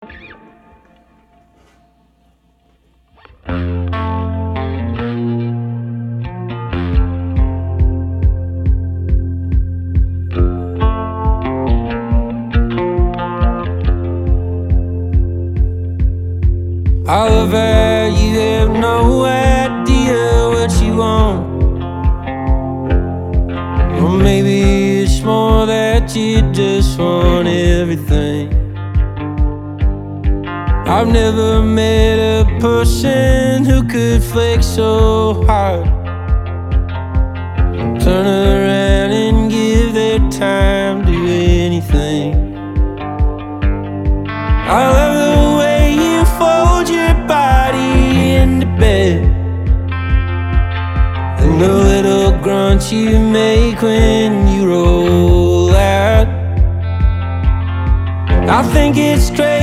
I love how you have no idea what you want. Or maybe it's more that you just want everything. I've never met a person who could flex so hard, turn around and give their time to anything. I love the way you fold your body into bed, and the little grunt you make when you roll out. I think it's great